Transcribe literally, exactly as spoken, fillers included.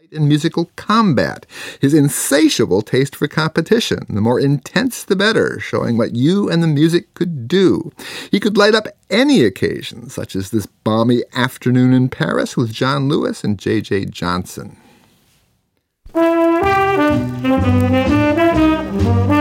in musical combat, his insatiable taste for competition, the more intense the better, showing what you and the music could do. He could light up any occasion, such as this balmy afternoon in Paris with John Lewis and J J Johnson.